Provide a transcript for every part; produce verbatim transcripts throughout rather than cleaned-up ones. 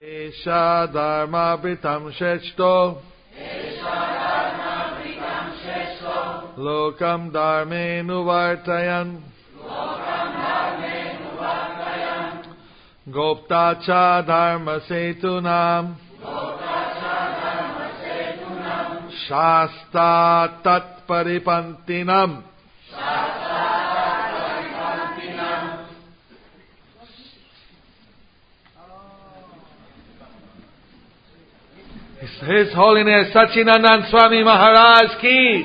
Esha dharma britam shechto lokam dharme nuvartayan gopta cha dharma setunam shasta tat paripantinam. His Holiness Sachinandan Swami Maharaj ki,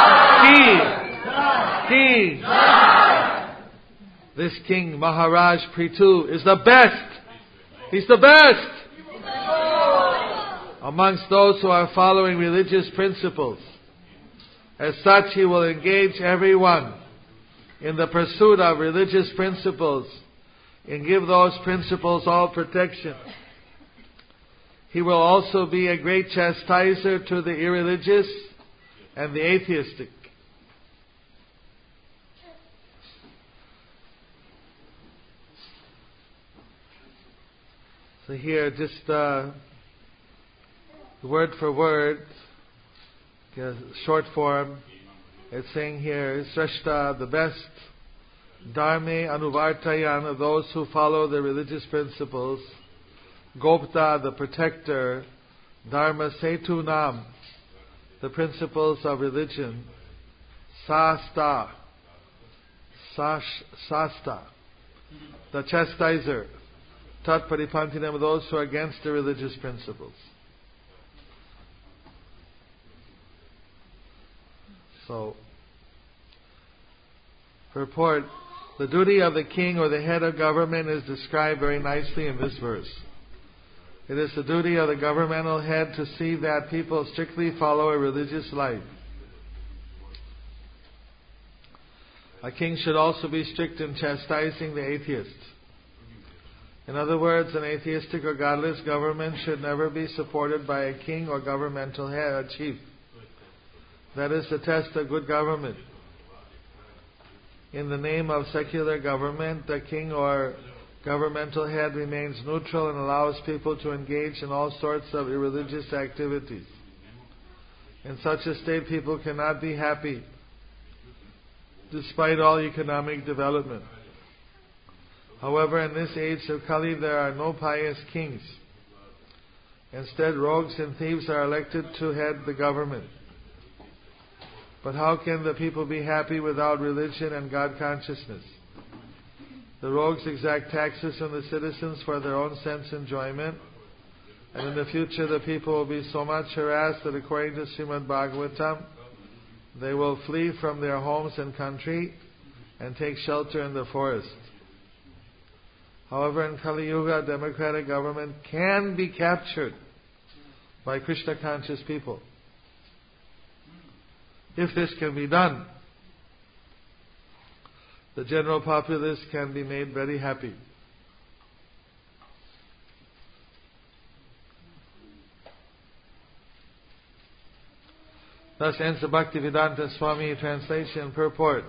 ki, ki. This King Maharaj Prithu is the best. He's the best amongst those who are following religious principles. As such, he will engage everyone in the pursuit of religious principles and give those principles all protection. He will also be a great chastiser to the irreligious and the atheistic. So here, just uh, word for word, short form, it's saying here, Srashta, the best, Dharme Anuvartayan, of those who follow the religious principles, Gopta, the protector, Dharma Setu Nam, the principles of religion, Sasta, Sash, Sasta, the chastiser, Tat Paripantinam, those who are against the religious principles. So, purport, the duty of the king or the head of government is described very nicely in this verse. It is the duty of the governmental head to see that people strictly follow a religious life. A king should also be strict in chastising the atheist. In other words, an atheistic or godless government should never be supported by a king or governmental head or chief. That is the test of good government. In the name of secular government, the king or governmental head remains neutral and allows people to engage in all sorts of irreligious activities. In such a state, people cannot be happy, despite all economic development. However, in this age of Kali, there are no pious kings. Instead, rogues and thieves are elected to head the government. But how can the people be happy without religion and God consciousness? The rogues exact taxes from the citizens for their own sense enjoyment, and in the future the people will be so much harassed that according to Srimad Bhagavatam, they will flee from their homes and country and take shelter in the forest. However, in Kali Yuga, democratic government can be captured by Krishna conscious people. If this can be done, the general populace can be made very happy. Thus ends the Bhaktivedanta Swami translation purport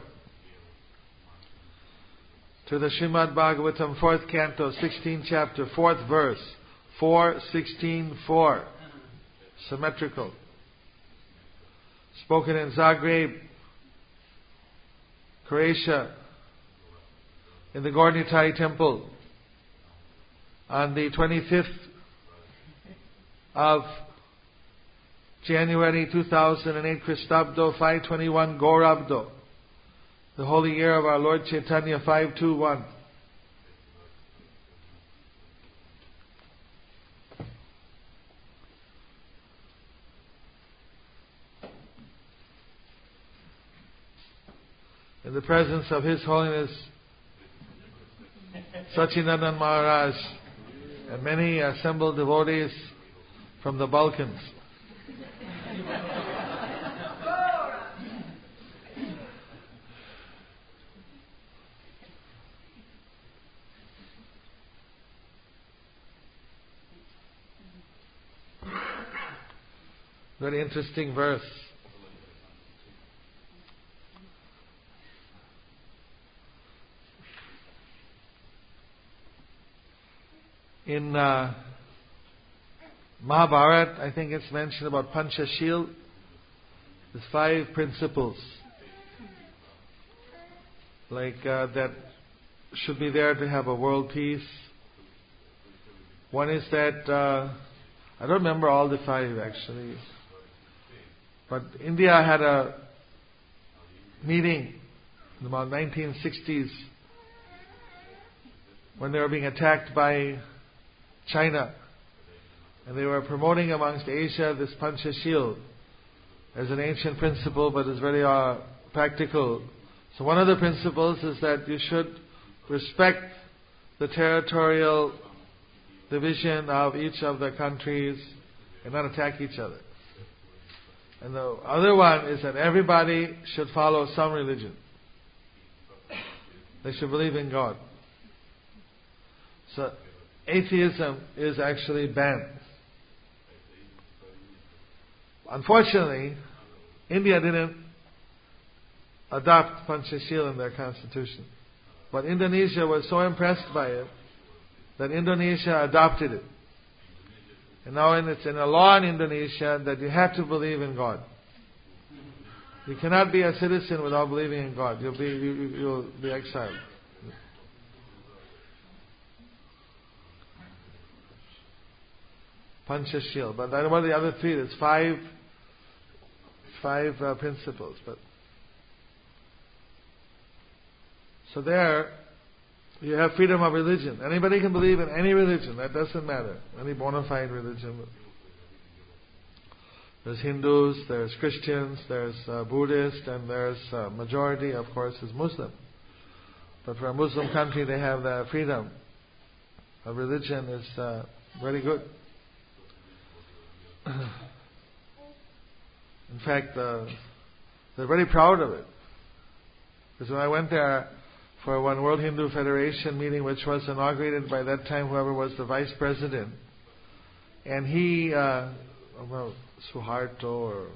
to the Srimad Bhagavatam, fourth canto, sixteenth chapter, fourth verse, four sixteen four, symmetrical. Spoken in Zagreb, Croatia, in the Gornitai temple on the twenty-fifth of January two thousand eight, Christabdo five twenty-one, Gorabdo, the holy year of our Lord Chaitanya five twenty-one. In the presence of His Holiness Sachinandan Maharaj and many assembled devotees from the Balkans. Very interesting verse. In uh, Mahabharata, I think it's mentioned about Panchashil. There's five principles like uh, that should be there to have a world peace. One is that, uh, I don't remember all the five actually, but India had a meeting in about nineteen sixties when they were being attacked by China, and they were promoting amongst Asia this Panchashil as an ancient principle, but is very uh, practical. So one of the principles is that you should respect the territorial division of each of the countries and not attack each other. And the other one is that everybody should follow some religion. They should believe in God. So atheism is actually banned. Unfortunately, India didn't adopt Panchashil in their constitution. But Indonesia was so impressed by it that Indonesia adopted it. And now it's in a law in Indonesia that you have to believe in God. You cannot be a citizen without believing in God. You'll be, you, you'll be exiled. Panchashil. But I don't know the other three. There's five, five uh, principles. But so there, you have freedom of religion. Anybody can believe in any religion. That doesn't matter. Any bona fide religion. There's Hindus, there's Christians, there's uh, Buddhists, and there's uh, majority, of course, is Muslim. But for a Muslim country, they have that freedom of religion is uh, very good. In fact, uh, they're very proud of it. Because when I went there for one World Hindu Federation meeting, which was inaugurated by that time whoever was the vice president, and he, uh, well, Suharto or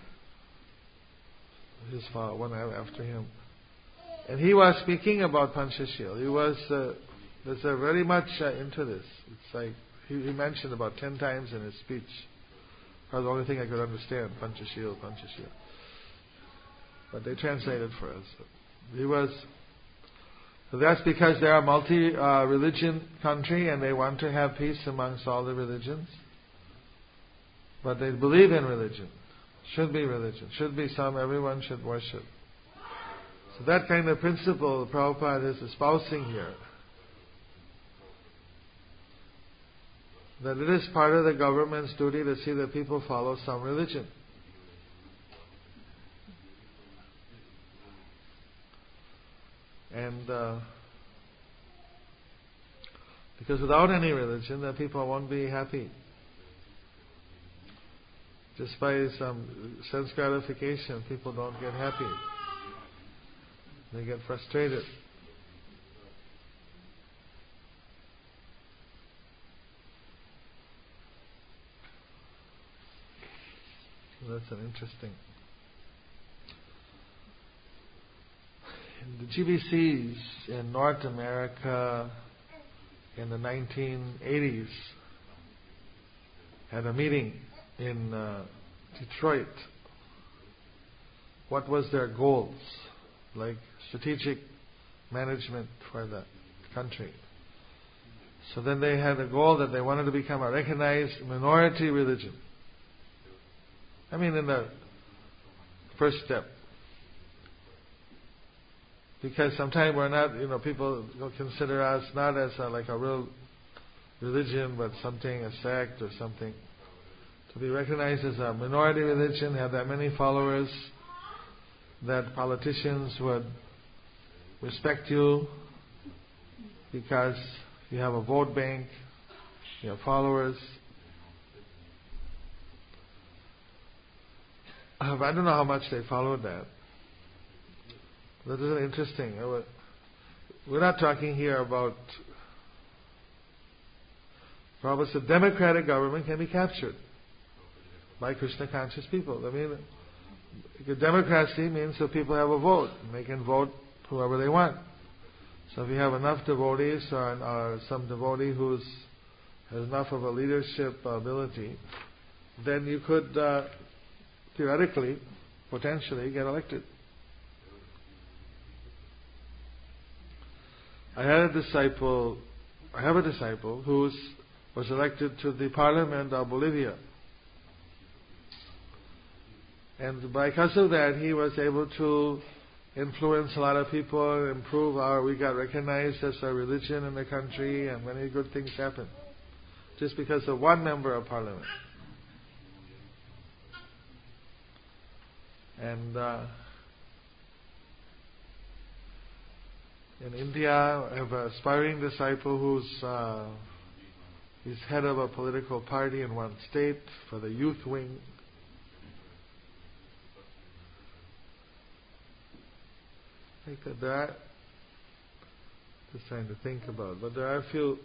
his father, one after him, and he was speaking about Panchashil. He was, uh, was uh, very much uh, into this. It's like he, he mentioned about ten times in his speech. That was the only thing I could understand, Panchashil, Panchashil. But they translated for us. He was. So that's because they're a multi-religion uh, country and they want to have peace amongst all the religions. But they believe in religion. Should be religion. Should be some, everyone should worship. So that kind of principle Prabhupada is espousing here. That it is part of the government's duty to see that people follow some religion. And uh, because without any religion, the people won't be happy. Just by some sense gratification, people don't get happy. They get frustrated. That's an interesting. The G B Cs in North America in the nineteen eighties had a meeting in uh, Detroit. What was their goals? Like strategic management for the country. So then they had a goal that they wanted to become a recognized minority religion. I mean, in the first step. Because sometimes we're not, you know, people consider us not as a, like a real religion, but something, a sect or something. To be recognized as a minority religion, have that many followers, that politicians would respect you because you have a vote bank, you have followers. I don't know how much they followed that. That is interesting. We're not talking here about Prabhupada said democratic government can be captured by Krishna conscious people. I mean, democracy means that people have a vote and they can vote whoever they want. So if you have enough devotees or, or some devotee who's has enough of a leadership ability, then you could uh, theoretically, potentially get elected. I had a disciple, I have a disciple who was elected to the Parliament of Bolivia. And because of that, he was able to influence a lot of people, improve our, we got recognized as a religion in the country, and many good things happened. Just because of one member of Parliament. And uh, in India, I have an aspiring disciple who's uh, he's head of a political party in one state for the youth wing. I think that there are, just trying to think about, but there are a few.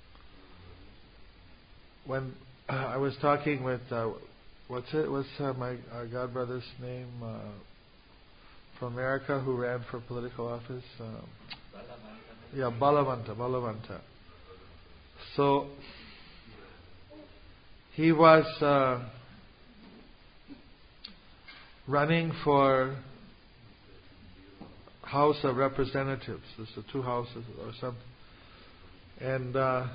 When uh, I was talking with, uh, what's it, what's uh, my our god brother's name uh, from America who ran for political office? Uh, yeah, Balavanta, Balavanta. So he was uh, running for House of Representatives. There's the two houses or something, and. Uh,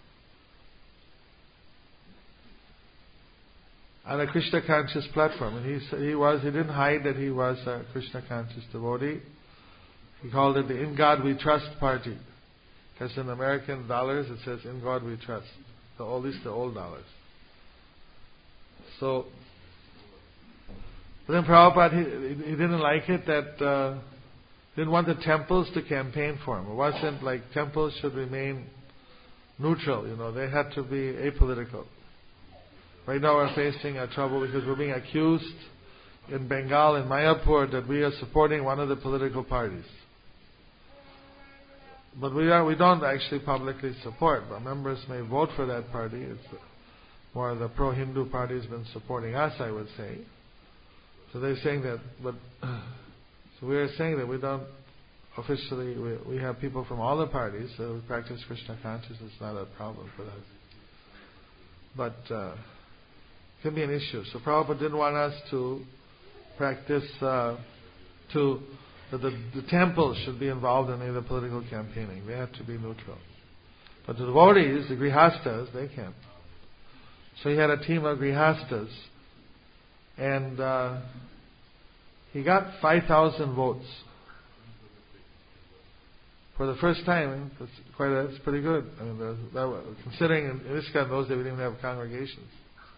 on a Krishna conscious platform, and he he was he didn't hide that he was a Krishna conscious devotee. He called it the In God We Trust Party, because in American dollars it says In God We Trust, the at least the old dollars. So, but then Prabhupada he, he didn't like it that uh, didn't want the temples to campaign for him. It wasn't like temples should remain neutral, you know, they had to be apolitical. Right now we're facing a trouble because we're being accused in Bengal, in Mayapur, that we are supporting one of the political parties. But we are we don't actually publicly support. But members may vote for that party. It's more the pro-Hindu party has been supporting us, I would say. So they're saying that, but so we are saying that we don't officially. We, we have people from all the parties, so we practice Krishna consciousness. It's not a problem for us. But uh, can be an issue. So Prabhupada didn't want us to practice uh, to that the, the temples should be involved in any of the political campaigning. They have to be neutral. But the devotees, the grihastas, they can. So he had a team of grihastas, and uh, he got five thousand votes for the first time. That's quite a, that's pretty good. I mean, that, that, considering in ISKCON those days we didn't even have congregations.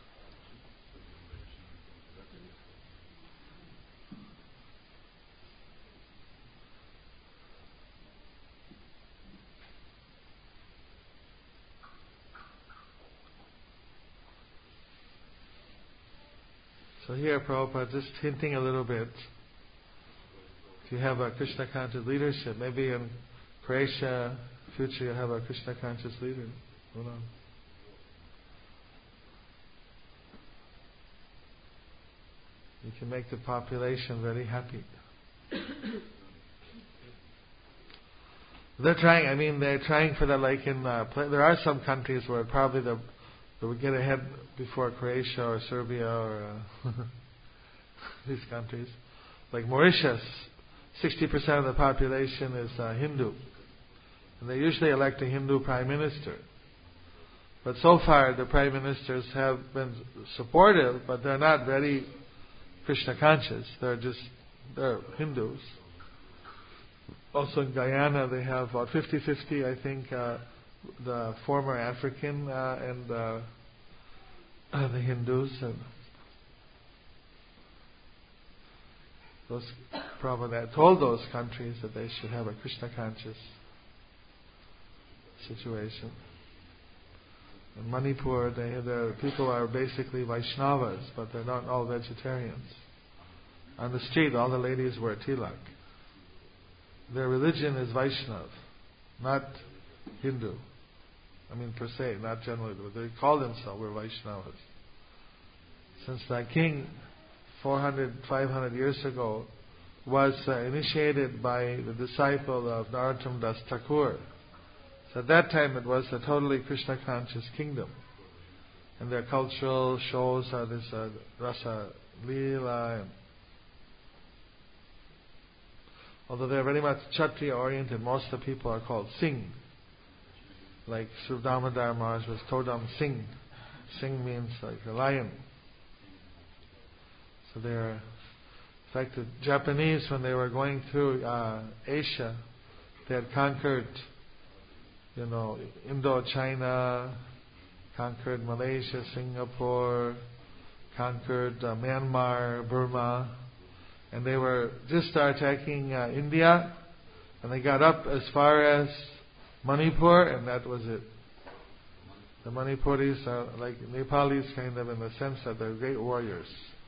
So here Prabhupada just hinting a little bit. If you have a Krishna conscious leadership, maybe in Croatia, future you have a Krishna conscious leader. Who knows? You can make the population very happy. They're trying. I mean, they're trying for that. Like in, uh, there are some countries where probably the they would get ahead before Croatia or Serbia or uh, these countries. Like Mauritius, sixty percent of the population is uh, Hindu. And they usually elect a Hindu prime minister. But so far the prime ministers have been supportive, but they're not very Krishna conscious. They're just, they're Hindus. Also in Guyana they have about fifty-fifty, I think, uh, the former African uh, and uh, uh, the Hindus. And those Prabhupada told those countries that they should have a Krishna conscious situation. In Manipur, they, the people are basically Vaishnavas, but they're not all vegetarians. On the street, all the ladies wear tilak. Their religion is Vaishnav, not Hindu. I mean, per se, not generally, but they call themselves we're Vaishnavas. Since that king, four hundred, five hundred years ago, was uh, initiated by the disciple of Narottam Das Thakur, So at that time it was a totally Krishna conscious kingdom. And their cultural shows are this uh, Rasa Leela. And although they're very much Kshatriya oriented, most of the people are called Singh. Like Sri Damodar Maharaj was Todam Singh. Singh means like a lion. So they're, in fact, the Japanese, when they were going through uh, Asia, they had conquered, you know, Indochina, conquered Malaysia, Singapore, conquered uh, Myanmar, Burma, and they were just attacking uh, India, and they got up as far as Manipur, and that was it. The Manipuris are like Nepalis, kind of, in the sense that they're great warriors.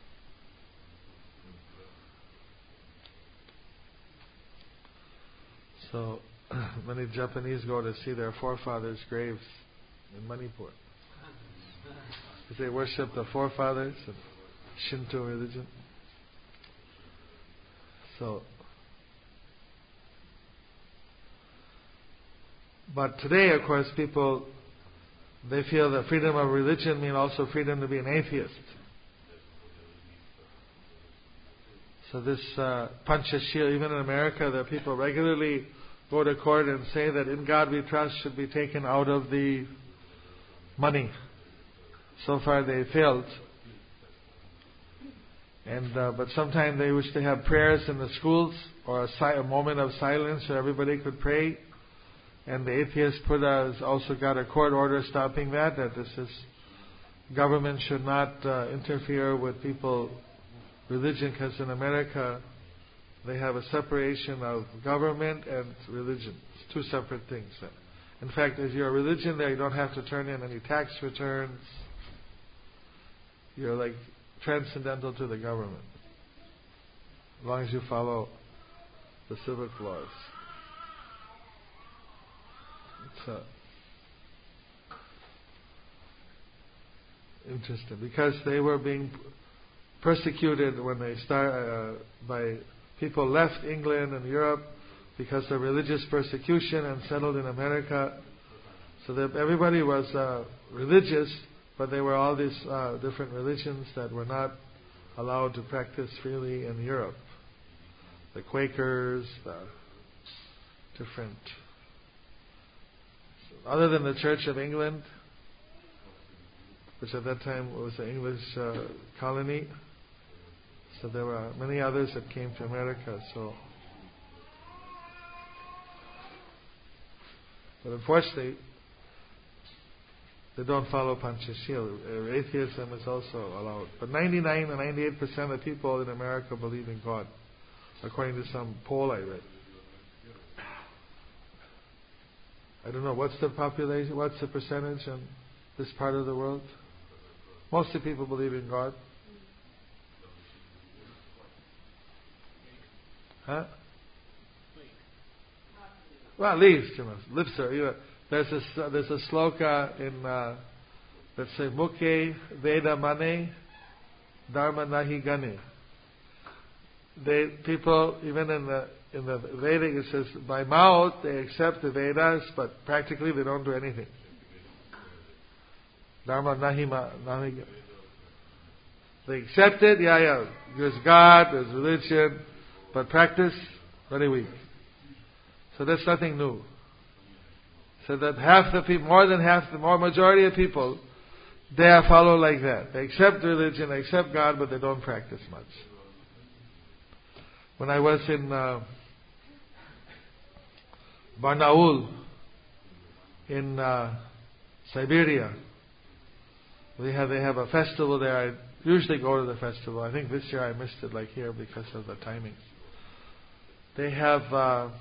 So many Japanese go to see their forefathers' graves in Manipur, because they worship the forefathers of Shinto religion. So, but today, of course, people, they feel that freedom of religion means also freedom to be an atheist. So this uh, Panchashila, even in America, that people regularly go to court and say that in God we trust should be taken out of the money. So far they failed. And uh, but sometimes they wish to have prayers in the schools, or a, si- a moment of silence so everybody could pray. And the atheist Buddha has also got a court order stopping that, that this is, government should not uh, interfere with people religion, because in America they have a separation of government and religion. It's two separate things. In fact, if you're a religion there, you don't have to turn in any tax returns. You're like transcendental to the government, as long as you follow the civic laws. It's uh, interesting, because they were being persecuted when they start uh, by people left England and Europe because of religious persecution and settled in America. So that everybody was uh, religious, but they were all these uh, different religions that were not allowed to practice freely in Europe. The Quakers, the different, other than the Church of England, which at that time was an English uh, colony. So there were many others that came to America. So, but unfortunately, they don't follow Panchashila. Atheism is also allowed. But ninety-nine and ninety-eight percent of people in America believe in God, according to some poll I read. I don't know, what's the population, what's the percentage in this part of the world? Most of the people believe in God. Huh? Well, at least, you know, lips are, you know, there's a, there's a sloka in, uh, let's say, Mukhe Veda Mane Dharma Nahi Gane. They, people, even in the, in the Vedic, it says, by mouth they accept the Vedas, but practically they don't do anything. Dharma Nahi Nahi Gane. They accept it, yeah, yeah, there's God, there's religion, but practice, very weak. So that's nothing new. So that half the people, more than half, the more majority of people, they are follow like that. They accept religion, they accept God, but they don't practice much. When I was in uh, Barnaul, in uh, Siberia, they have they have a festival there. I usually go to the festival. I think this year I missed it, like here, because of the timing. They have uh,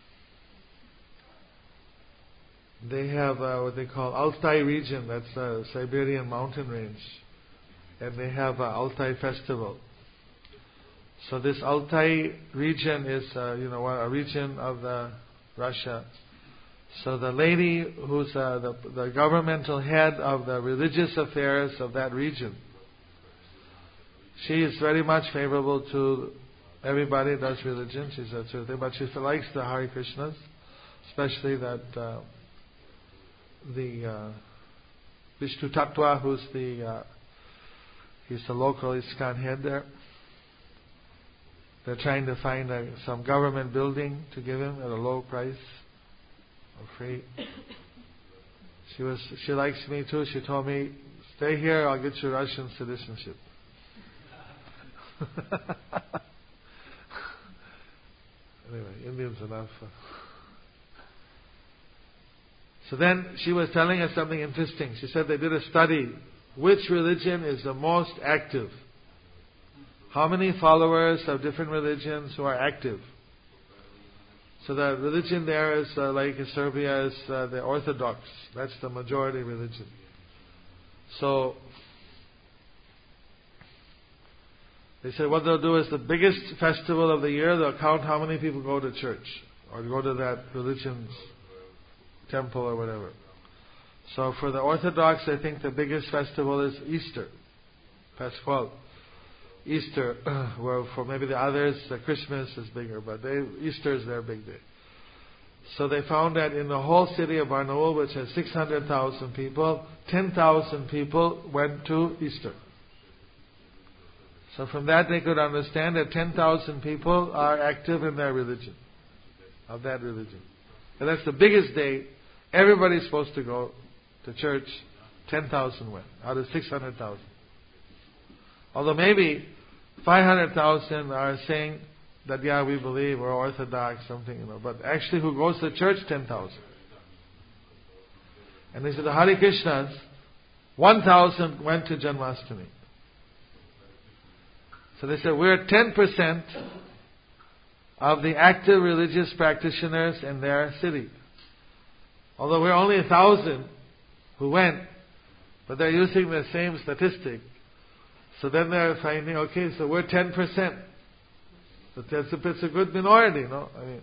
they have uh, what they call Altai region. That's a Siberian mountain range, and they have a Altai festival. So this Altai region is uh, you know a region of the Russia. So the lady who's uh, the the governmental head of the religious affairs of that region, she is very much favorable to everybody that does religion. She's a Churti, but she likes the Hare Krishnas, especially that uh, the uh, Vishnu Tattva, who's the uh, he's the local ISKCON head there. They're trying to find a, some government building to give him at a low price or free. She was she likes me too. She told me, "Stay here. I'll get you Russian citizenship." Anyway, Indians enough. So then she was telling us something interesting. She said they did a study. Which religion is the most active? How many followers of different religions who are active? So the religion there is uh, like in Serbia is uh, the Orthodox. That's the majority religion. So they said what they'll do is the biggest festival of the year, they'll count how many people go to church or go to that religion's temple or whatever. So for the Orthodox, I think the biggest festival is Easter, Pascual. Easter, where for maybe the others, uh, Christmas is bigger, but they, Easter is their big day. So they found that in the whole city of Barnaul, which has six hundred thousand people, ten thousand people went to Easter. So from that they could understand that ten thousand people are active in their religion, of that religion. And that's the biggest day. Everybody's supposed to go to church. ten thousand went out of six hundred thousand. Although maybe five hundred thousand are saying that, yeah, we believe we're Orthodox, something, you know. But actually who goes to church, ten thousand. And they said the Hare Krishnas, one thousand went to Janmashtami. So they said we're ten percent of the active religious practitioners in their city. Although we're only one thousand who went, but they're using the same statistic. So then they're finding, okay, so we're ten percent. So that's a, it's a good minority, no? I mean,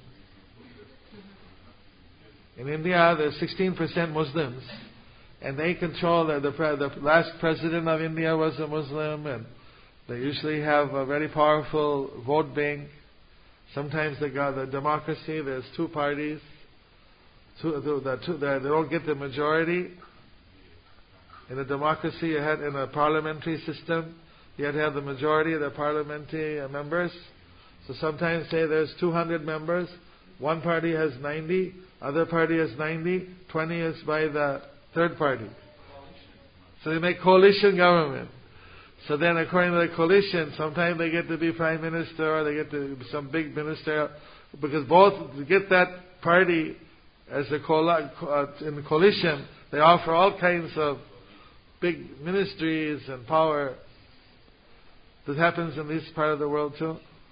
in India, there's sixteen percent Muslims, and they control, the, the, the last president of India was a Muslim, and they usually have a very powerful vote bank. Sometimes they got the democracy, there's two parties. Two, the, the, two, the, they don't get the majority. In a democracy, you had in a parliamentary system, you had to have the majority of the parliamentary uh, members. So sometimes say there's two hundred members, one party has ninety, other party has ninety, twenty is by the third party. So they make coalition government. So then according to the coalition, sometimes they get to be prime minister or they get to be some big minister, because both to get that party as a coal- uh, in the coalition, they offer all kinds of big ministries and power. This happens in this part of the world too.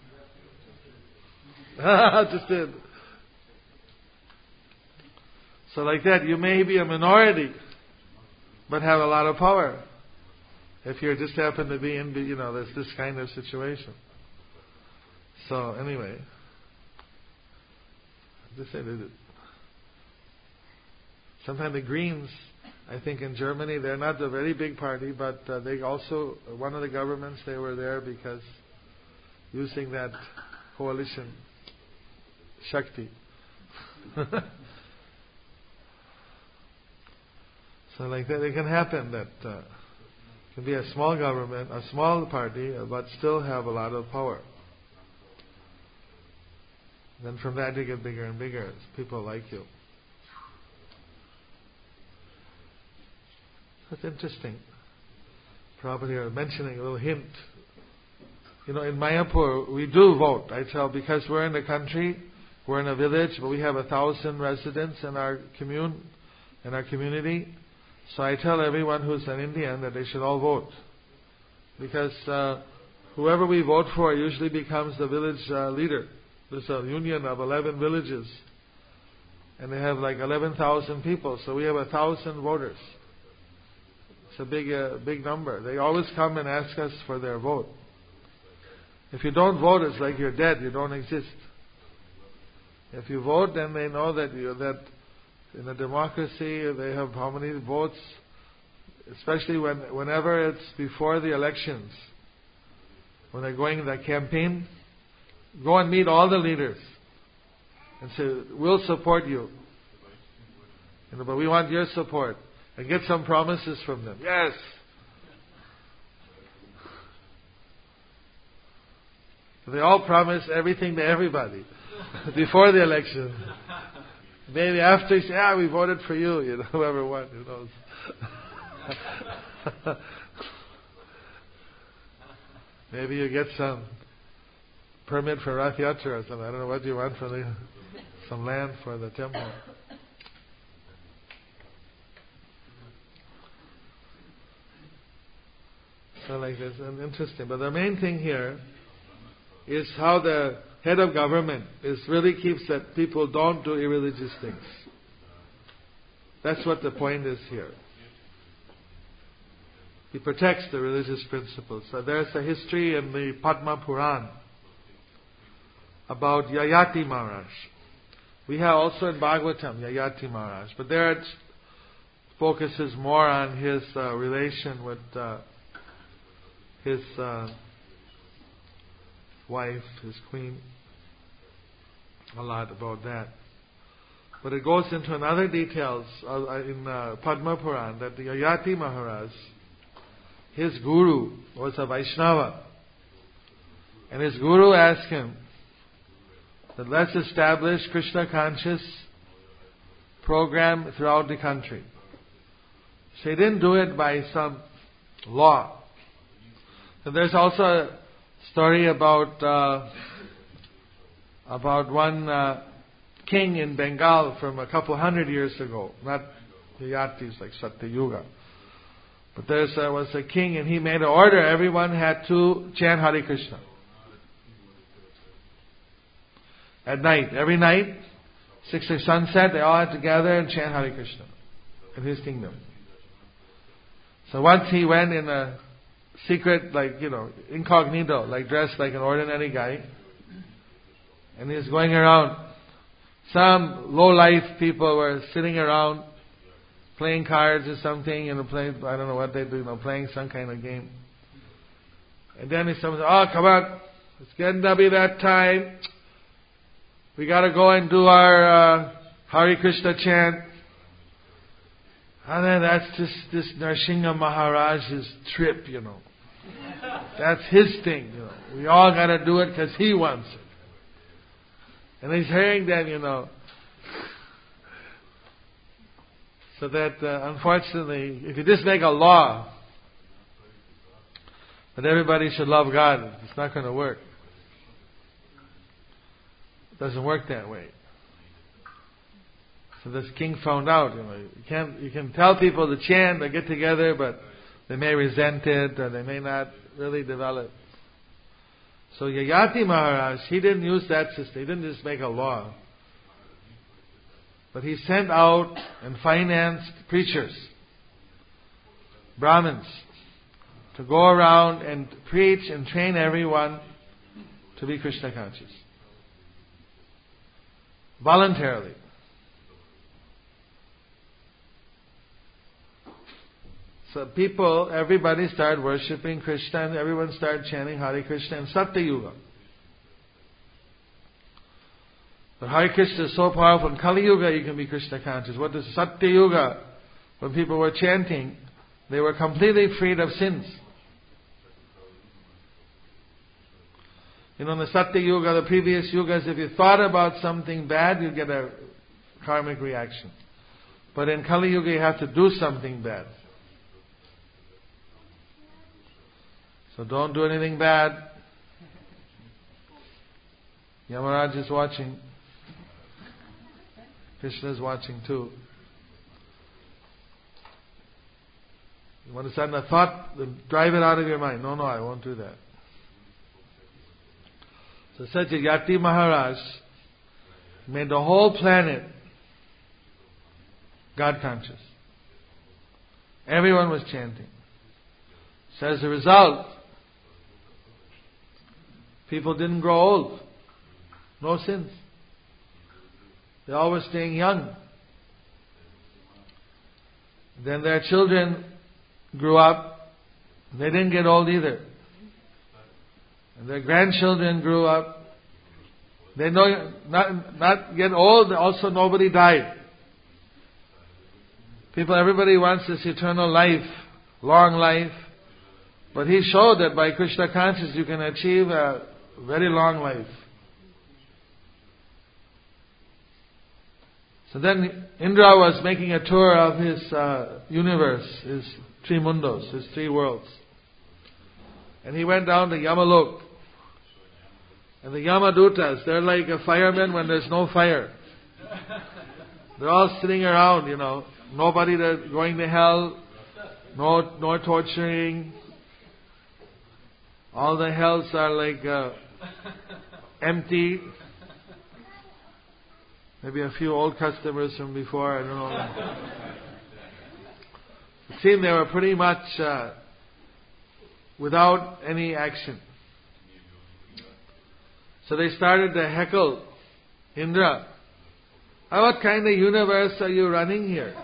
Just did. So like that, you may be a minority, but have a lot of power. If you just happen to be in, you know, there's this kind of situation. So anyway, just say that. Sometimes the Greens, I think in Germany, they're not a very big party, but uh, they also, one of the governments, they were there because using that coalition Shakti. So like that, it can happen that uh, it can be a small government, a small party, uh, but still have a lot of power. Then from that you get bigger and bigger. People like you. That's interesting. Prabhupada here mentioning a little hint. You know, in Mayapur, we do vote. I tell, because we're in the country, we're in a village, but we have a thousand residents in our commune, in our community. So I tell everyone who's an Indian that they should all vote. Because uh, whoever we vote for usually becomes the village uh, leader. There's a union of eleven villages. And they have like eleven thousand people. So we have a thousand voters. It's a big, uh, big number. They always come and ask us for their vote. If you don't vote, it's like you're dead. You don't exist. If you vote, then they know that you that in a democracy they have how many votes. Especially when whenever it's before the elections, when they're going in the campaign, go and meet all the leaders and say, "We'll support you." You know, but we want your support. And get some promises from them. Yes. They all promise everything to everybody before the election. Maybe after, you say, ah, we voted for you, you know, whoever won, who knows. Maybe you get some permit for Rath Yatra or something. I don't know what you want for the, some land for the temple. So like this, and interesting. But the main thing here is how the head of government is really keeps that people don't do irreligious things. That's what the point is here. He protects the religious principles. So there's a history in the Padma Puran about Yayati Maharaj. We have also in Bhagavatam Yayati Maharaj, but there it focuses more on his uh, relation with uh, his uh, wife, his queen. A lot about that. But it goes into another details uh, in uh, Padma Puran that the Yayati Maharaj, his guru was a Vaishnava. And his guru asked him that let's establish Krishna conscious program throughout the country. So he didn't do it by some law. And there's also a story about uh, about one uh, king in Bengal from a couple hundred years ago, not the Yatis like Satyayuga. But there uh, was a king and he made an order, everyone had to chant Hare Krishna. At night, every night, six of sunset, they all had to gather and chant Hare Krishna in his kingdom. So once he went in a secret, like, you know, incognito, like dressed like an ordinary guy, and he was going around. Some low-life people were sitting around playing cards or something, you know, playing, I don't know what they do, you know, playing some kind of game. And then someone said, oh, come on, it's getting to be that time. We got to go and do our uh, Hare Krishna chant. And then that's just this Nrsimha Maharaj's trip, you know. That's his thing, you know. We all got to do it because he wants it. And he's hearing them, you know. So that, uh, unfortunately, if you just make a law that everybody should love God, it's not going to work. It doesn't work that way. So this king found out, you know, you can't, you can tell people to chant or get together, but they may resent it or they may not really develop. So Yayati Maharaj, he didn't use that system. He didn't just make a law. But he sent out and financed preachers, Brahmins, to go around and preach and train everyone to be Krishna conscious. Voluntarily. So people, everybody started worshipping Krishna and everyone started chanting Hare Krishna in Satyayuga. But Hare Krishna is so powerful. In Kali Yuga you can be Krishna conscious. What is Satyayuga? When people were chanting, they were completely freed of sins. You know, in the Satyayuga, the previous yugas, if you thought about something bad, you get a karmic reaction. But in Kali Yuga you have to do something bad. So don't do anything bad. Yamaraj is watching. Krishna is watching too. You want to send a thought, then drive it out of your mind. No, no, I won't do that. So such a Yati Maharaj made the whole planet God conscious. Everyone was chanting. So as a result, people didn't grow old. No sins. They all were staying young. Then their children grew up. They didn't get old either. And their grandchildren grew up. They know not, not get old, also nobody died. People, everybody wants this eternal life, long life. But he showed that by Krishna consciousness you can achieve a very long life. So then Indra was making a tour of his uh, universe, his three mundos, his three worlds. And he went down to Yamalok. And the Yamadutas, they're like a fireman when there's no fire. They're all sitting around, you know. Nobody that going to hell, no no torturing. All the hells are like uh, empty. Maybe a few old customers from before, I don't know. It seemed they were pretty much uh, without any action. So they started to heckle Indra. Oh, what kind of universe are you running here?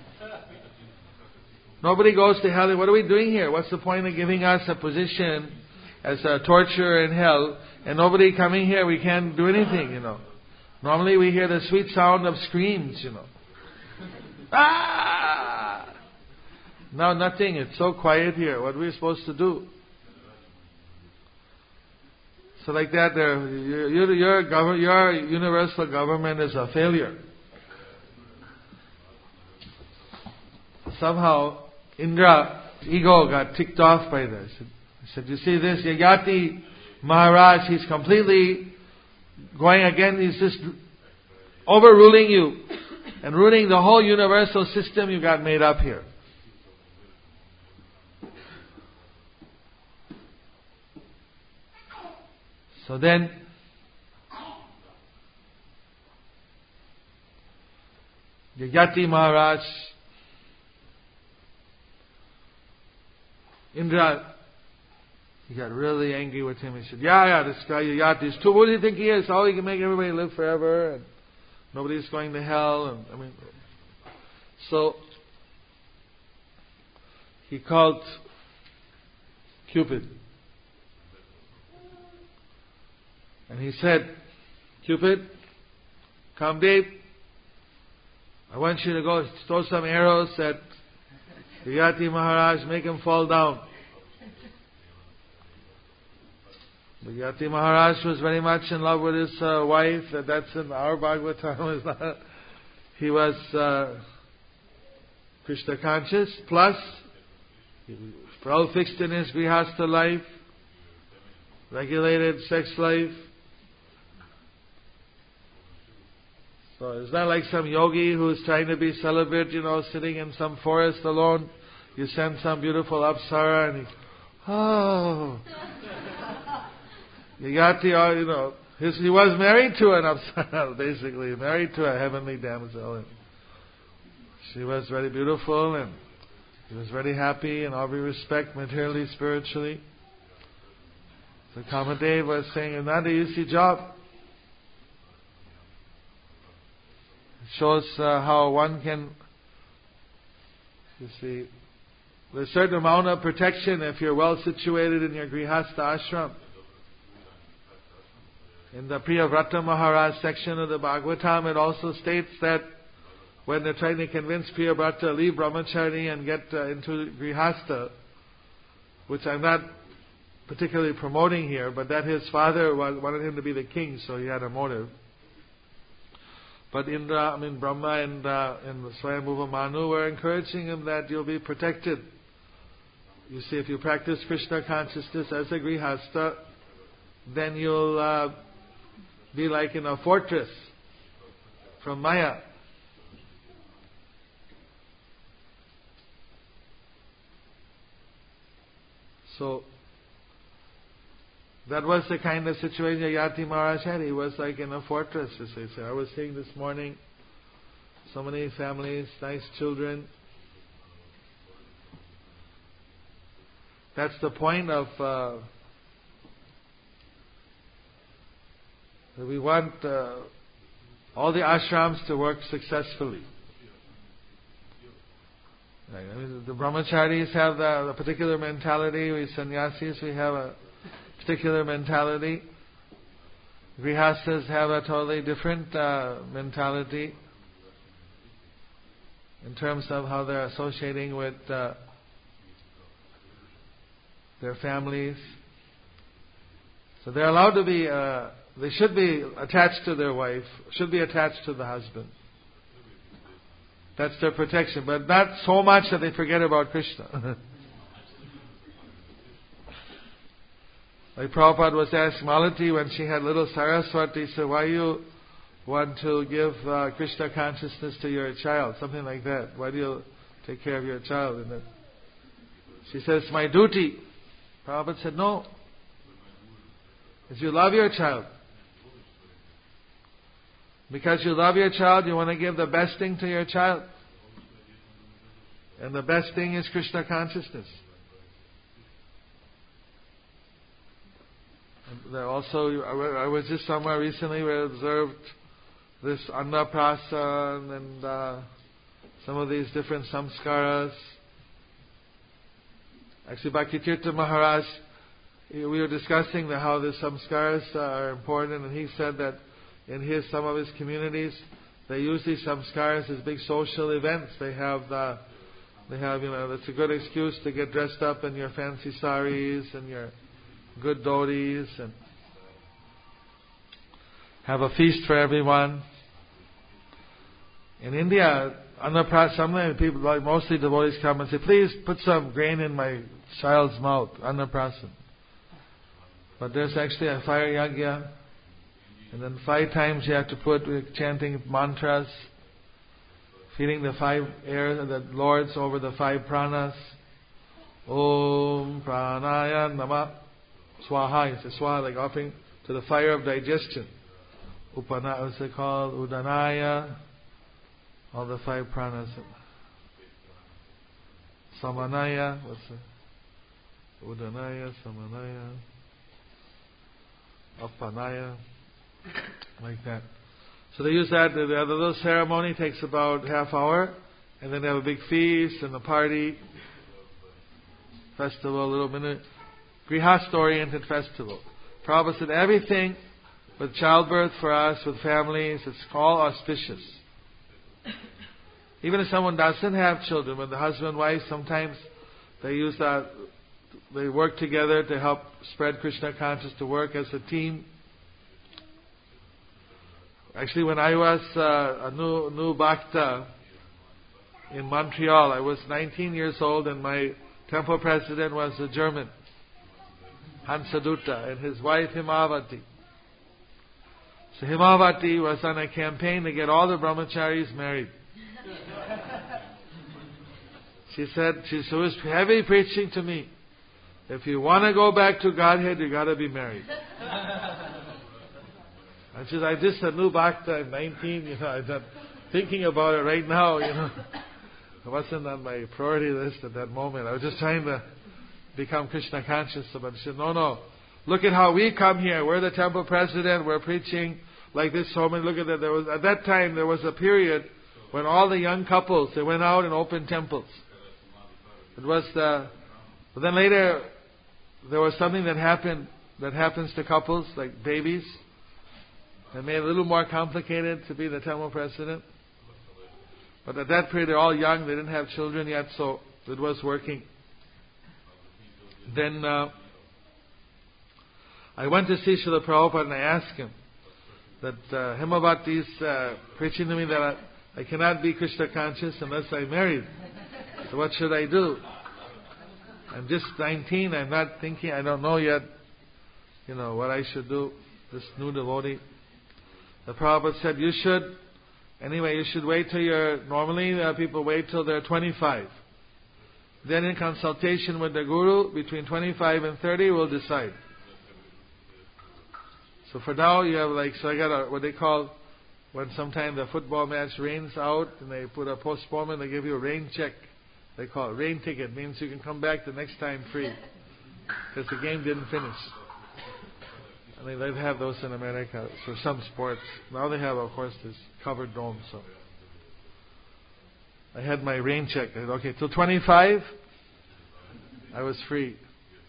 Nobody goes to hell. What are we doing here? What's the point of giving us a position as a torture in hell, and nobody coming here? We can't do anything, you know. Normally we hear the sweet sound of screams, you know. Ah! Now nothing. It's so quiet here. What are we supposed to do? So like that, there, your, your, your, gov- your universal government is a failure. Somehow, Indra, ego got ticked off by this. He said, you see this, Yayati Maharaj, he's completely going again, he's just overruling you and ruining the whole universal system you got made up here. So then, Yayati Maharaj, Indra, he got really angry with him. He said, yeah, yeah, this guy Yayati is too, what do you think he is? How he can make everybody live forever and nobody's going to hell. And I mean, so he called Cupid. And he said, Cupid, Kamdev, I want you to go throw some arrows at Yayati Maharaj, make him fall down. But Yayati Maharaj was very much in love with his uh, wife. That's in our Bhagavatam. He was uh, Krishna conscious, plus he was well fixed in his grihastha life, regulated sex life. So it's not like some yogi who's trying to be celibate, you know, sitting in some forest alone. You send some beautiful apsara and he, oh. Yayati, you know, his, he was married to an apsara, basically, married to a heavenly damsel. And she was very beautiful and he was very happy in every respect, materially, spiritually. So Kamadev was saying, it's not an easy job. Shows uh, how one can, you see, there's a certain amount of protection if you're well situated in your grihastha ashram. In the Priyavrata Maharaj section of the Bhagavatam, it also states that when they're trying to convince Priyavrata to leave brahmachari and get uh, into grihastha, which I'm not particularly promoting here, but that his father was, wanted him to be the king, so he had a motive. But Indra, I mean Brahma and, uh, and Swayambhuva Manu were encouraging him that you'll be protected. You see, if you practice Krishna consciousness as a grihastha, then you'll uh, be like in a fortress from Maya. So, that was the kind of situation Yayati Maharaj had. He was like in a fortress, as they say. I was seeing this morning, so many families, nice children. That's the point of uh, that we want uh, all the ashrams to work successfully. Right? I mean, the brahmacharis have the, the particular mentality. We sannyasis, we have a particular mentality. Grihasthas have a totally different uh, mentality. in terms of how they're associating with uh, their families. So they're allowed to be, uh, they should be attached to their wife, should be attached to the husband. That's their protection, but not so much that they forget about Krishna. Like Prabhupada was asked Malati when she had little Saraswati, said, why you want to give uh, Krishna consciousness to your child? Something like that. Why do you take care of your child? And then she says, it's my duty. Prabhupada said, no. Because you love your child. Because you love your child, you want to give the best thing to your child. And the best thing is Krishna consciousness. And there also, I was just somewhere recently where I observed this Annaprasan and uh, some of these different samskaras. Actually, Bhakti-tirtha Maharaj, we were discussing the, how the samskaras are important, and he said that in his some of his communities, they use these samskaras as big social events. They have the, they have you know, it's a good excuse to get dressed up in your fancy saris and your good dhotis and have a feast for everyone. In India, Annaprasan, sometimes people, like mostly devotees, come and say, please put some grain in my child's mouth, Annaprasan. But there's actually a fire yagya, and then five times you have to put, chanting mantras, feeding the five air, the lords over the five pranas. Om pranaya nama swaha. It's a swaha, like offering to the fire of digestion. Upana, what's it called? Udanaya. All the five pranas. Samanaya. What's it? Udanaya, Samanaya, Apanaya. Like that. So they use that. The, the little ceremony takes about half hour, and then they have a big feast and a party, festival, a little minute, grihast-oriented festival. Prabhupada said everything with childbirth for us, with families, it's all auspicious. Even if someone doesn't have children, when the husband and wife, sometimes they use that, they work together to help spread Krishna consciousness, to work as a team. Actually, when I was uh, a new new bhakta in Montreal, I was nineteen years old, and my temple president was a German, Hansadutta, and his wife Himavati. So Himavati was on a campaign to get all the brahmacharis married. She said, she was heavy preaching to me. If you want to go back to Godhead, you got to be married. And she said, I just a new bhakta, I'm nineteen, you know, I'm not thinking about it right now, you know. It wasn't on my priority list at that moment. I was just trying to become Krishna conscious. But she said, no, no. Look at how we come here. We're the temple president. We're preaching like this. So many. Look at that. There was, at that time, there was a period when all the young couples, they went out and opened temples. It was the... But then later, there was something that happened, that happens to couples, like babies. They made it a little more complicated to be the temple president. But at that period, they're all young. They didn't have children yet, so it was working. Then uh, I went to see Srila Prabhupada and I asked him that uh, Himavati is uh, preaching to me that I, I cannot be Krishna conscious unless I'm married. So what should I do? I'm just nineteen. I'm not thinking. I don't know yet, you know, what I should do. This new devotee. The Prabhupada said, you should, anyway, you should wait till you're, normally uh, people wait till they're twenty-five. Then in consultation with the Guru, between twenty-five and thirty, we'll decide. So for now, you have like, so I got a, what they call, when sometime the football match rains out, and they put a postponement, they give you a rain check. They call it rain ticket. It means you can come back the next time free. Because the game didn't finish. I mean, they've had those in America for some sports. Now they have, of course, this covered dome. So I had my rain check. I said, okay, till twenty-five, I was free.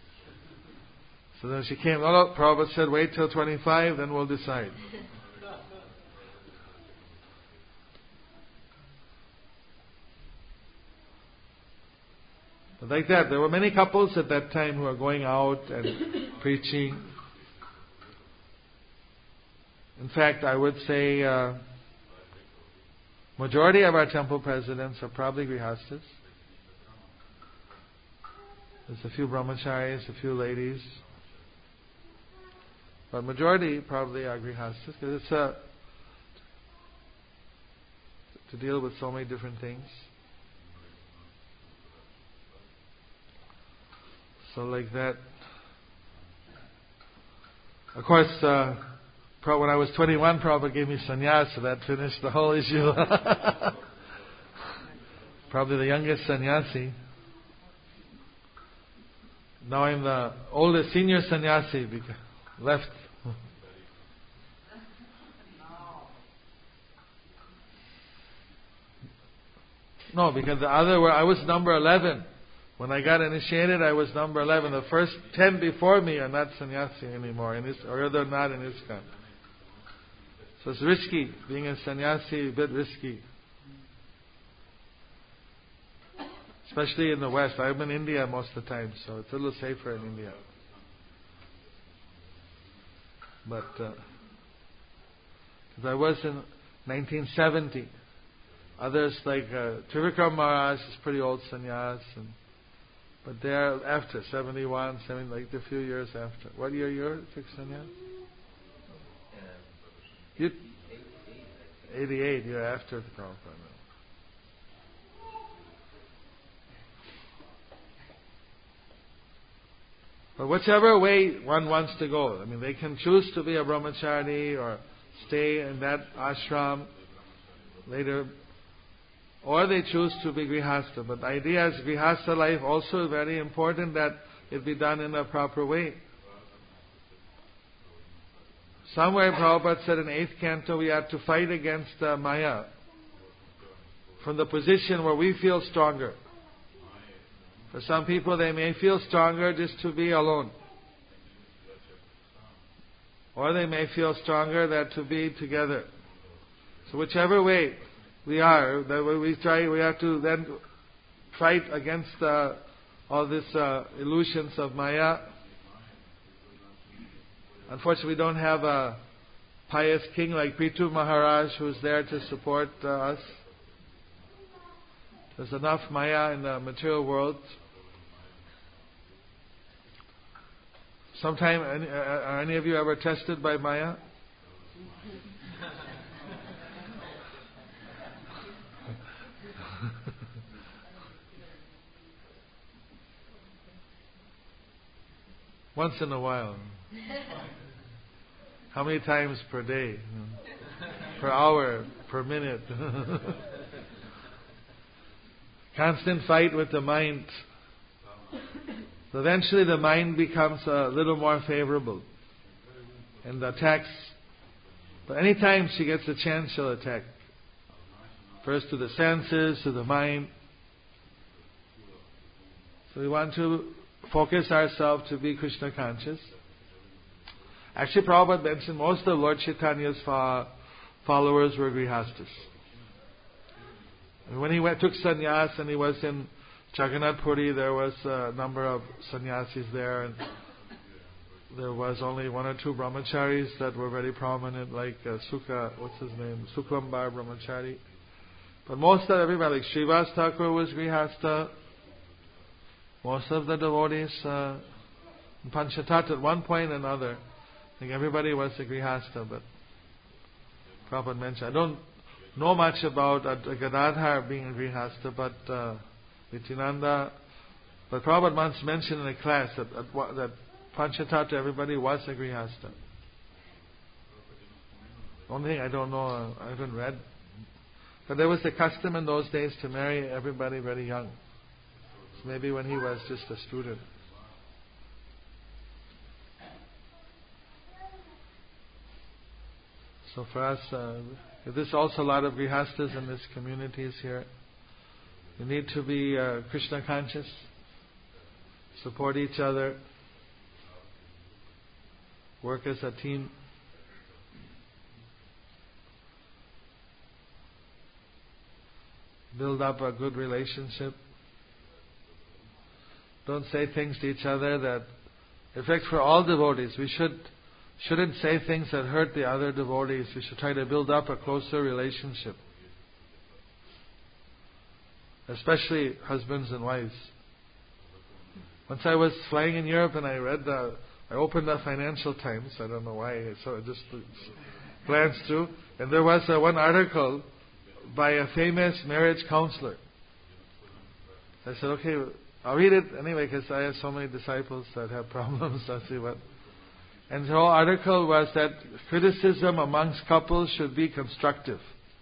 So then she came. No, no, Prabhupada said, wait till twenty-five, then we'll decide. But like that, there were many couples at that time who were going out and preaching. In fact, I would say uh, majority of our temple presidents are probably grihastas. There's a few brahmacharis, a few ladies. But majority probably are grihastas because it's a, to deal with so many different things. So like that. Of course, uh, when I was twenty-one, Prabhupada gave me sannyas, so that finished the whole issue. Probably the youngest sannyasi. Now I'm the oldest senior sannyasi because left. No, because the other were, I was number eleven. When I got initiated, I was number eleven. The first ten before me are not sannyasi anymore, in this, or they're not in ISKCON. So it's risky. Being a sannyasi, a bit risky. Especially in the West. I'm in India most of the time, so it's a little safer in India. But, because uh, I was in nineteen seventy. Others like uh, Trivikram Maharaj is pretty old sannyas, and but they're after seventy-one, seventy, like a few years after. What year you took sannyas? You eighty-eight. You're after the Prabhupada. But whichever way one wants to go, I mean, they can choose to be a brahmachari or stay in that ashram later, or they choose to be grihastha. But the idea is grihastha life also very important that it be done in a proper way. Somewhere Prabhupada said in eighth canto we have to fight against uh, Maya from the position where we feel stronger. For some people they may feel stronger just to be alone. Or they may feel stronger that to be together. So whichever way we are, that way we try, we have to then fight against uh, all these uh, illusions of Maya. Unfortunately, we don't have a pious king like Prithu Maharaj who's there to support uh, us. There's enough Maya in the material world. Sometime, any, uh, are any of you ever tested by Maya? Once in a while. How many times per day? Per hour? Per minute? Constant fight with the mind. So eventually the mind becomes a little more favorable and attacks. But anytime she gets a chance, she'll attack. First to the senses, to the mind. So we want to focus ourselves to be Krishna conscious. Actually, Prabhupada mentioned most of Lord Chaitanya's followers were grihastas. And when he went, took sannyas and he was in Jagannath Puri, there was a number of sannyasis there, and there was only one or two brahmacharis that were very prominent, like uh, Sukha, what's his name, Suklambar brahmachari. But most of everybody, like Srivas Thakur was grihasta. Most of the devotees, uh, in Panchatattva at one point or another, I think everybody was a grihasta, but Prabhupada mentioned, I don't know much about uh, Gadadhar being a grihasta, but uh, Nityananda, but Prabhupada once mentioned in a class that at, that Panchatattva everybody was a grihasta. Only thing I don't know, uh, I haven't read. But there was a custom in those days to marry everybody very young. So maybe when he was just a student. So for us, uh, there's also a lot of grihastas in this communities here. We need to be uh, Krishna conscious, support each other, work as a team. Build up a good relationship. Don't say things to each other that, in fact, for all devotees, we should, shouldn't say things that hurt the other devotees. We should try to build up a closer relationship. Especially husbands and wives. Once I was flying in Europe and I read the, I opened the Financial Times, I don't know why, so I just glanced through, and there was uh, one article by a famous marriage counselor. I said, okay, I'll read it anyway because I have so many disciples that have problems. I'll see what. And the whole article was that criticism amongst couples should be constructive.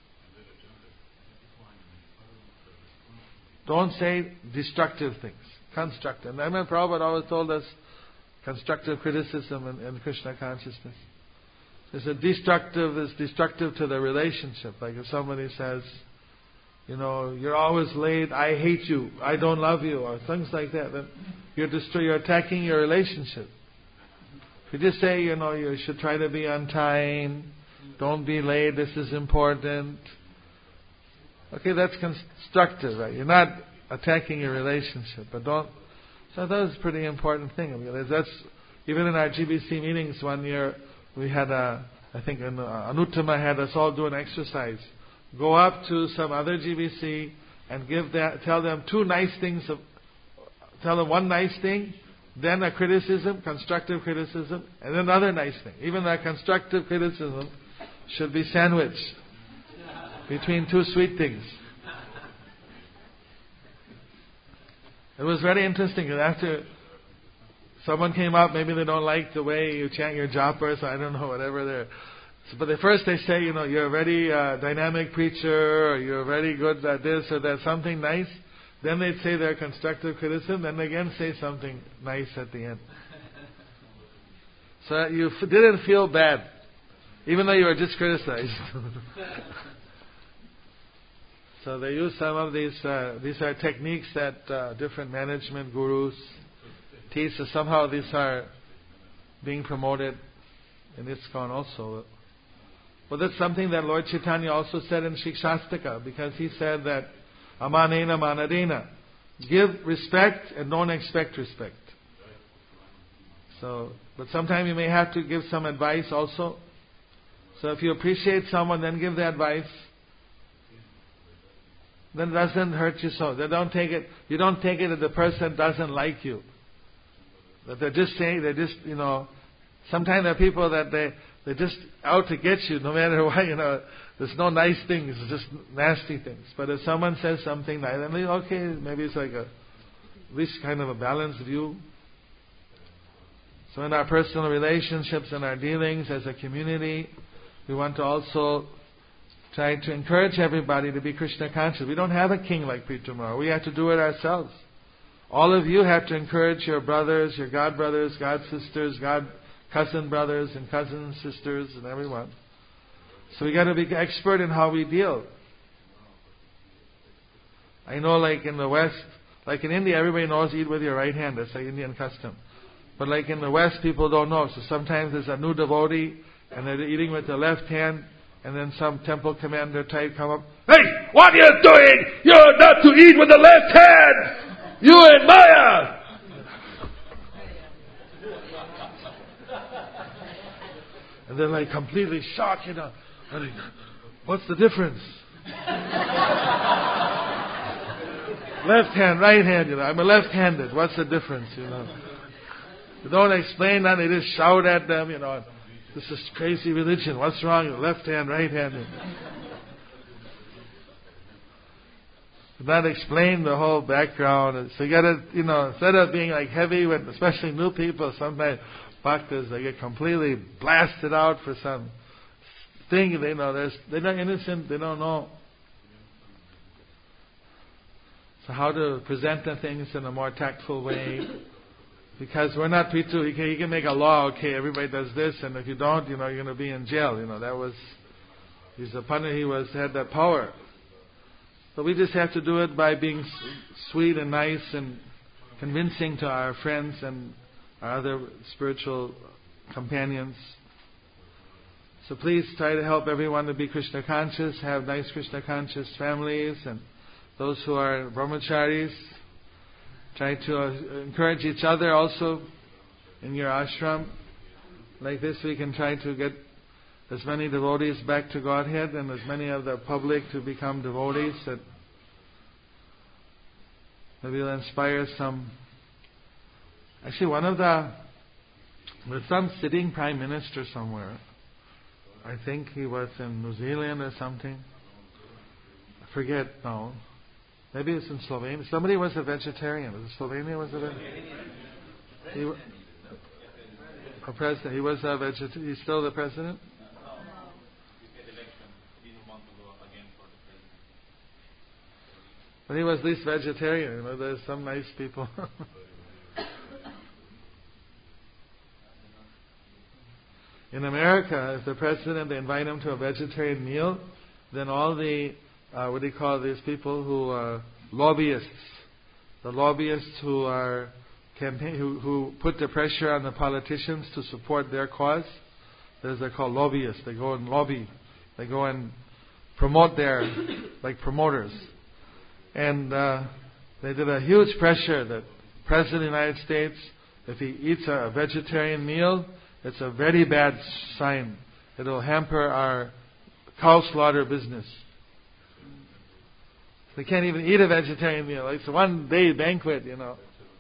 Don't say destructive things. Constructive. And Imam Prabhupada always told us constructive criticism in, in Krishna consciousness. There's a destructive is destructive to the relationship. Like if somebody says, you know, you're always late, I hate you, I don't love you, or things like that, then you're destroy, you're attacking your relationship. If you just say, you know, you should try to be on time, don't be late, this is important. Okay, that's constructive, right? You're not attacking your relationship, but don't. So that was a pretty important thing. I mean, that's even in our G B C meetings one year, we had a, I think an, uh, Anuttama had us all do an exercise. Go up to some other G B C and give that, tell them two nice things. Of, tell them one nice thing, then a criticism, constructive criticism, and then another nice thing. Even that constructive criticism should be sandwiched between two sweet things. It was very interesting because after someone came up, maybe they don't like the way you chant your japas, I don't know, whatever they're. So, but at first they say, you know, you're a very uh, dynamic preacher, or you're very good at this or that, something nice. Then they'd say their constructive criticism, then again say something nice at the end. So you f- didn't feel bad, even though you were just criticized. So they use some of these, uh, these are techniques that uh, different management gurus teach. So somehow these are being promoted in ISKCON also. Well, that's something that Lord Chaitanya also said in Shikshastika, because he said that amanena manadena, give respect and don't expect respect. So, but sometimes you may have to give some advice also. So if you appreciate someone, then give the advice. Then it doesn't hurt you so. They don't take it. You don't take it that the person doesn't like you. That they're just saying, they're just, you know. Sometimes there are people that they they're just out to get you, no matter what. You know, there's no nice things, it's just nasty things. But if someone says something nice, then they, okay, maybe it's like a at least kind of a balanced view. So in our personal relationships and our dealings as a community, we want to also try to encourage everybody to be Krishna conscious. We don't have a king like Prithamara. We have to do it ourselves. All of you have to encourage your brothers, your god brothers, god sisters, god cousin brothers and cousin sisters and everyone. So we got to be expert in how we deal. I know like in the West, like in India, everybody knows eat with your right hand. That's an Indian custom. But like in the West, people don't know. So sometimes there's a new devotee and they're eating with the left hand, and then some temple commander type come up, hey, what are you doing? You're not to eat with the left hand! You and Maya! And they're like completely shocked, you know. Like, what's the difference? Left hand, right hand, you know. I'm a left-handed. What's the difference, you know? You don't explain that. They just shout at them, you know. This is crazy religion. What's wrong? Left hand, right hand. Not explain the whole background. So you gotta, you know, instead of being like heavy with, especially new people, sometimes bhaktas, they get completely blasted out for some thing. They know they're, they're not innocent. They don't know. So how to present the things in a more tactful way. Because we're not Pitu. You can, you can make a law, okay, everybody does this, and if you don't, you know, you're going to be in jail. You know, that was, he's a Pandit, he was, had that power. But we just have to do it by being sweet and nice and convincing to our friends and our other spiritual companions. So please try to help everyone to be Krishna conscious, have nice Krishna conscious families, and those who are brahmacharis, Try to uh, encourage each other also in your ashram. Like this we can try to get as many devotees back to Godhead and as many of the public to become devotees, that maybe will inspire some. Actually, one of the there's some sitting prime minister somewhere. I think he was in New Zealand or something. I forget now. Maybe it's in Slovenia. Somebody was a vegetarian. Was it Slovenia? Was it a, he, a president? He was a vegetarian. He's still the president. But he was at least vegetarian. You know, there's some nice people. In America, if the president, they invite him to a vegetarian meal, then all the, uh, what do you call these people who are lobbyists, the lobbyists who are campaign, who, who put the pressure on the politicians to support their cause, those are called lobbyists. They go and lobby. They go and promote their, like promoters. And uh, they did a huge pressure that President of the United States, if he eats a vegetarian meal, it's a very bad sign. It will hamper our cow slaughter business. They can't even eat a vegetarian meal. It's a one-day banquet, you know.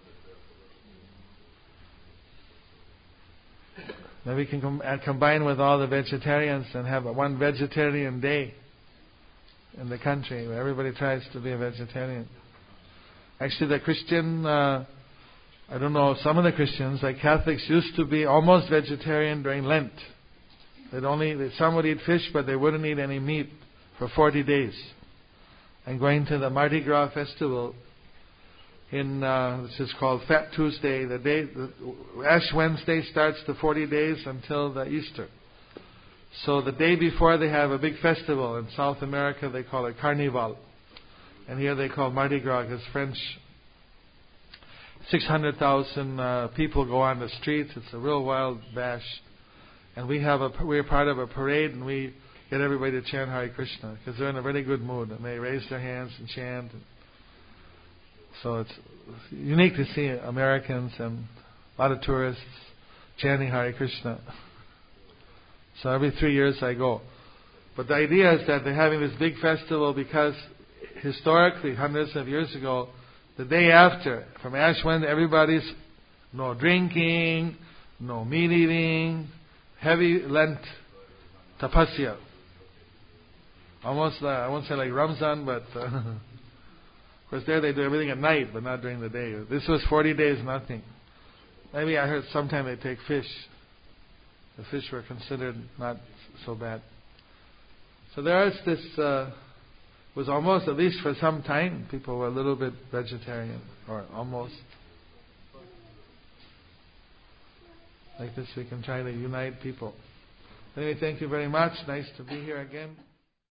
Maybe we can com- combine with all the vegetarians and have a one vegetarian day in the country where everybody tries to be a vegetarian. Actually, the Christian, uh, I don't know, some of the Christians, like Catholics, used to be almost vegetarian during Lent. They'd only, some would eat fish, but they wouldn't eat any meat for forty days. And going to the Mardi Gras festival, in uh, which is called Fat Tuesday, the day, the Ash Wednesday starts the forty days until the Easter. So the day before they have a big festival. In South America they call it Carnival. And here they call Mardi Gras, because French. six hundred thousand uh, people go on the streets. It's a real wild bash. And we have a, we're part of a parade, and we get everybody to chant Hare Krishna, because they're in a really good mood. And they raise their hands and chant. So it's unique to see Americans and a lot of tourists chanting Hare Krishna. So every three years I go. But the idea is that they're having this big festival because historically, hundreds of years ago, the day after, from Ash Wednesday, everybody's no drinking, no meat eating, heavy Lent tapasya. Almost, uh, I won't say like Ramzan, but uh, of course there they do everything at night, but not during the day. This was forty days, nothing. Maybe I heard sometime they take fish. The fish were considered not so bad. So there is this, uh, was almost, at least for some time, people were a little bit vegetarian, or almost. Like this we can try to unite people. Anyway, thank you very much. Nice to be here again.